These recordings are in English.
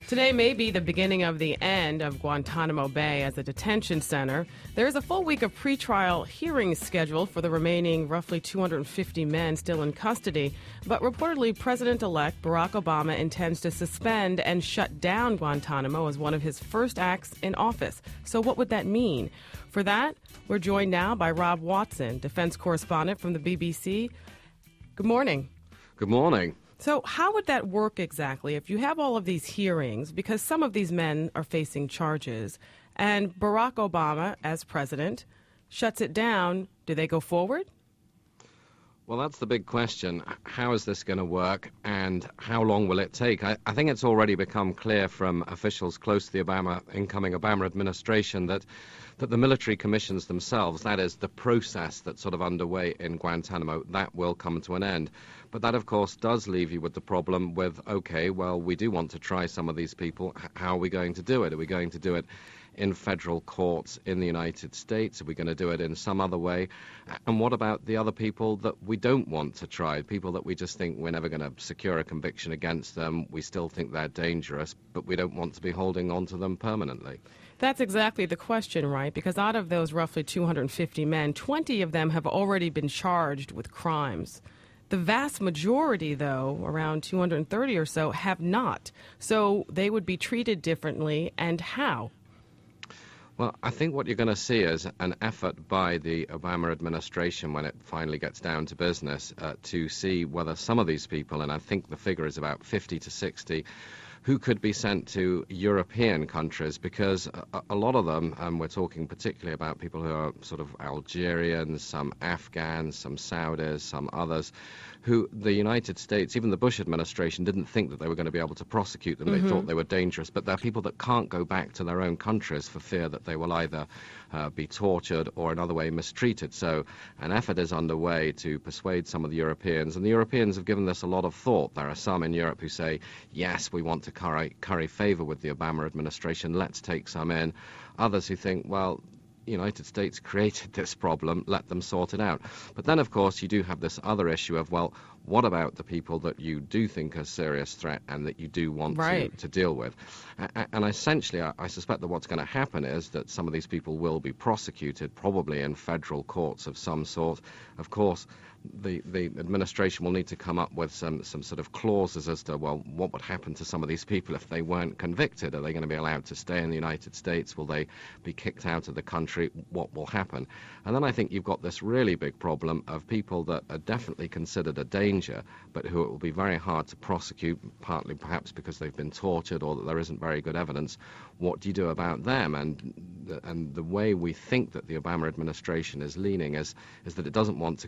Today may be the beginning of the end of Guantanamo Bay as a detention center. There is a full week of pretrial hearings scheduled for the remaining roughly 250 men still in custody. But reportedly, President-elect Barack Obama intends to suspend and shut down Guantanamo as one of his first acts in office. So what would that mean? For that, we're joined now by Rob Watson, defense correspondent from the BBC. Good morning. Good morning. So how would that work exactly if you have all of these hearings, because some of these men are facing charges, and Barack Obama, as president, shuts it down? Do they go forward? Well, that's the big question. How is this going to work, and how long will it take? I think it's already become clear from officials close to the incoming Obama administration that the military commissions themselves, that is, the process that's sort of underway in Guantanamo, that will come to an end. But that, of course, does leave you with the problem with, okay, well, we do want to try some of these people. How are we going to do it? Are we going to do it in federal courts in the United States? Are we going to do it in some other way? And what about the other people that we don't want to try, people that we just think we're never going to secure a conviction against them? We still think they're dangerous, but we don't want to be holding on to them permanently. That's exactly the question, right? Because out of those roughly 250 men, 20 of them have already been charged with crimes. The vast majority, though, around 230 or so, have not. So they would be treated differently, and how? Well, I think what you're going to see is an effort by the Obama administration when it finally gets down to business to see whether some of these people, and I think the figure is about 50 to 60, who could be sent to European countries, because a lot of them, and we're talking particularly about people who are sort of Algerians, some Afghans, some Saudis, some others, who the United States, even the Bush administration, didn't think that they were going to be able to prosecute them. They thought they were dangerous, but they're people that can't go back to their own countries for fear that they will either be tortured or in other way mistreated. So an effort is underway to persuade some of the Europeans, and the Europeans have given this a lot of thought. There are some in Europe who say, yes, we want to curry favor with the Obama administration, let's take some in. Others who think, well, the United States created this problem, let them sort it out. But then, of course, you do have this other issue of, well, what about the people that you do think are a serious threat and that you do want to deal with? And essentially, I suspect that what's going to happen is that some of these people will be prosecuted, probably in federal courts of some sort. Of course, the administration will need to come up with some sort of clauses as to, well, what would happen to some of these people if they weren't convicted? Are they going to be allowed to stay in the United States? Will they be kicked out of the country? What will happen? And then I think you've got this really big problem of people that are definitely considered a danger, but who it will be very hard to prosecute, partly perhaps because they've been tortured or that there isn't very good evidence. What do you do about them? And the way we think that the Obama administration is leaning is that it doesn't want to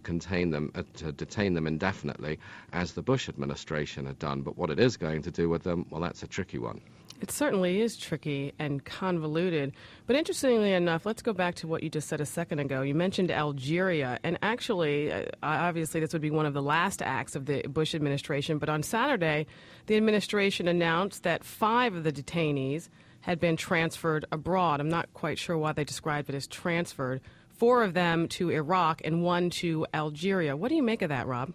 to detain them indefinitely, as the Bush administration had done. But what it is going to do with them, well, that's a tricky one. It certainly is tricky and convoluted. But interestingly enough, let's go back to what you just said a second ago. You mentioned Algeria, and actually, obviously, this would be one of the last acts of the Bush administration. But on Saturday, the administration announced that 5 of the detainees had been transferred abroad. I'm not quite sure why they described it as transferred. 4 of them to Iraq and 1 to Algeria. What do you make of that, Rob?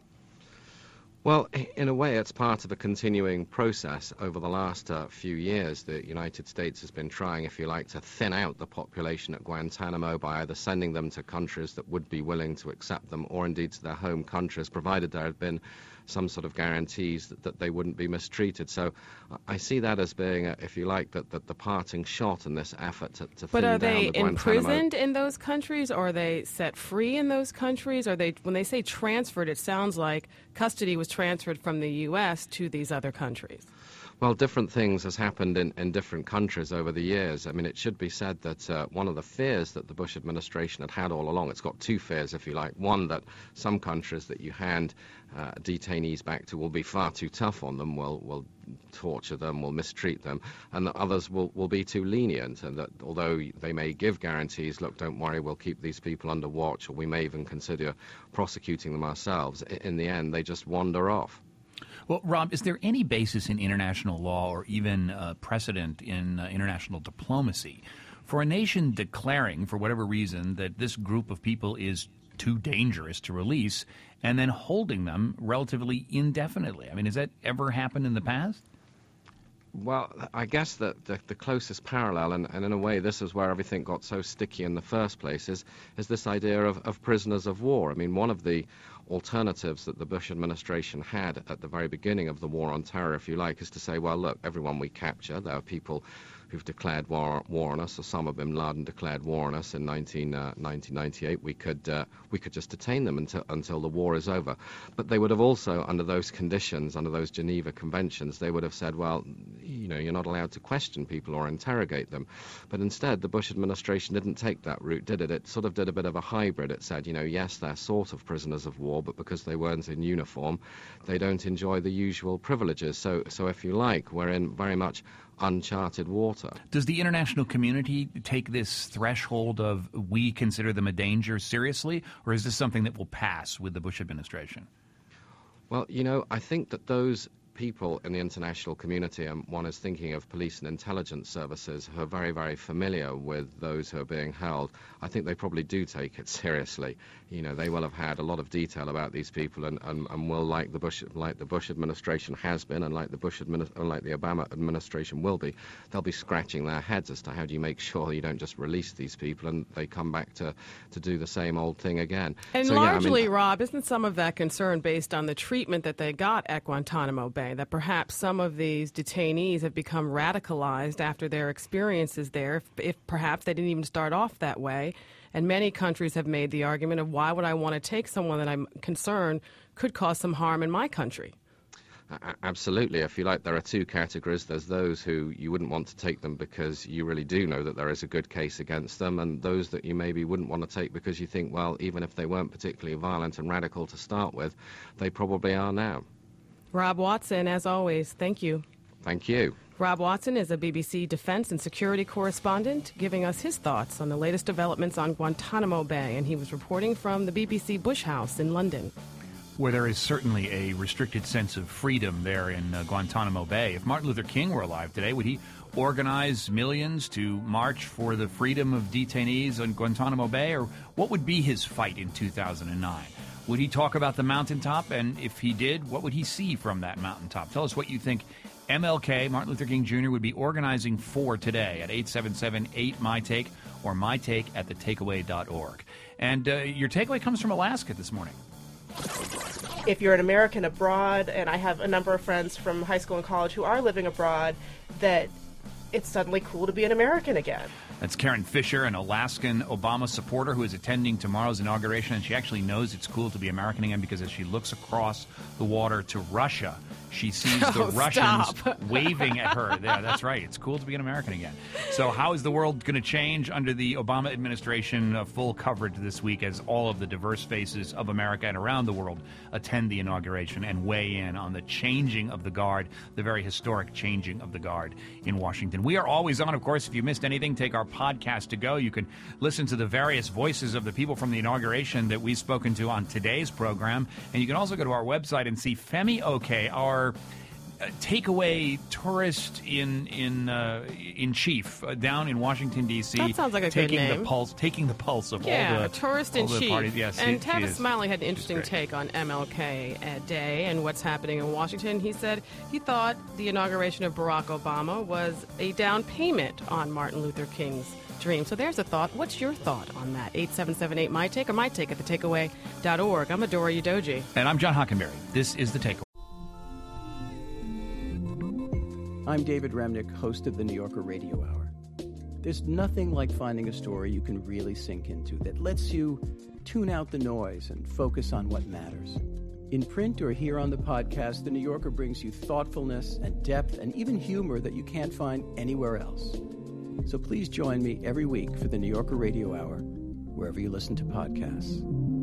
Well, in a way, it's part of a continuing process. Over the last few years, the United States has been trying, if you like, to thin out the population at Guantanamo by either sending them to countries that would be willing to accept them or indeed to their home countries, provided there had been some sort of guarantees that they wouldn't be mistreated. So I see that as being, if you like, that the parting shot in this effort to thin down the Guantanamo. But are they imprisoned in those countries, or are they set free in those countries? When they say transferred, it sounds like custody was transferred from the U.S. to these other countries. Well, different things has happened in different countries over the years. I mean, it should be said that one of the fears that the Bush administration had all along, it's got 2 fears, if you like. One, that some countries that you hand detainees back to will be far too tough on them, will torture them, will mistreat them, and that others will be too lenient, and that although they may give guarantees, look, don't worry, we'll keep these people under watch, or we may even consider prosecuting them ourselves, in the end, they just wander off. Well, Rob, is there any basis in international law or even precedent in international diplomacy for a nation declaring, for whatever reason, that this group of people is too dangerous to release and then holding them relatively indefinitely? I mean, has that ever happened in the past? Well, I guess that the closest parallel, and in a way this is where everything got so sticky in the first place, is this idea of prisoners of war. I mean, one of the alternatives that the Bush administration had at the very beginning of the war on terror, if you like, is to say, well, look, everyone we capture, there are people who've declared war on us. Osama bin Laden declared war on us in 1998. We could just detain them until the war is over. But they would have also, under those conditions, under those Geneva Conventions, they would have said, well, you're not allowed to question people or interrogate them. But instead, the Bush administration didn't take that route, did it? It sort of did a bit of a hybrid. It said, yes, they're sort of prisoners of war, but because they weren't in uniform, they don't enjoy the usual privileges. So if you like, we're in very much uncharted water. Does the international community take this threshold of we consider them a danger seriously, or is this something that will pass with the Bush administration? Well, I think that those people in the international community, and one is thinking of police and intelligence services who are very, very familiar with those who are being held, I think they probably do take it seriously. They will have had a lot of detail about these people and will, like the Bush administration has been, and like the Obama administration will be, they'll be scratching their heads as to how do you make sure you don't just release these people and they come back to do the same old thing again. And so, largely, Rob, isn't some of that concern based on the treatment that they got at Guantanamo Bay? That perhaps some of these detainees have become radicalized after their experiences there, if perhaps they didn't even start off that way. And many countries have made the argument of why would I want to take someone that I'm concerned could cause some harm in my country? Absolutely. If you like, there are two categories. There's those who you wouldn't want to take them because you really do know that there is a good case against them, and those that you maybe wouldn't want to take because you think, well, even if they weren't particularly violent and radical to start with, they probably are now. Rob Watson, as always, thank you. Thank you. Rob Watson is a BBC defense and security correspondent giving us his thoughts on the latest developments on Guantanamo Bay, and he was reporting from the BBC Bush House in London. Where there is certainly a restricted sense of freedom there in Guantanamo Bay. If Martin Luther King were alive today, would he organize millions to march for the freedom of detainees on Guantanamo Bay? Or what would be his fight in 2009? Would he talk about the mountaintop? And if he did, what would he see from that mountaintop? Tell us what you think MLK, Martin Luther King Jr., would be organizing for today at 877-8-MY-TAKE or mytake@thetakeaway.org. And your takeaway comes from Alaska this morning. If you're an American abroad, and I have a number of friends from high school and college who are living abroad, that it's suddenly cool to be an American again. That's Karen Fisher, an Alaskan Obama supporter who is attending tomorrow's inauguration, and she actually knows it's cool to be American again because as she looks across the water to Russia, she sees the Russians waving at her. Yeah, that's right. It's cool to be an American again. So how is the world going to change under the Obama administration? Full coverage this week as all of the diverse faces of America and around the world attend the inauguration and weigh in on the changing of the guard, the very historic changing of the guard in Washington. We are always on, of course. If you missed anything, take our podcast to go. You can listen to the various voices of the people from the inauguration that we've spoken to on today's program. And you can also go to our website and see Femi Oke, our takeaway tourist in chief down in Washington D.C. That sounds like a good name. Taking the pulse of all the tourist in chief. Parties. Yes, and Tavis Smiley had an interesting take on MLK Day and what's happening in Washington. He said he thought the inauguration of Barack Obama was a down payment on Martin Luther King's dream. So there's a thought. What's your thought on that? 877-8-MY-TAKE or mytake@thetakeaway.org. I'm Adora Udoji. And I'm John Hockenberry. This is The Takeaway. I'm David Remnick, host of the New Yorker Radio Hour. There's nothing like finding a story you can really sink into that lets you tune out the noise and focus on what matters. In print or here on the podcast, the New Yorker brings you thoughtfulness and depth and even humor that you can't find anywhere else. So please join me every week for the New Yorker Radio Hour, wherever you listen to podcasts.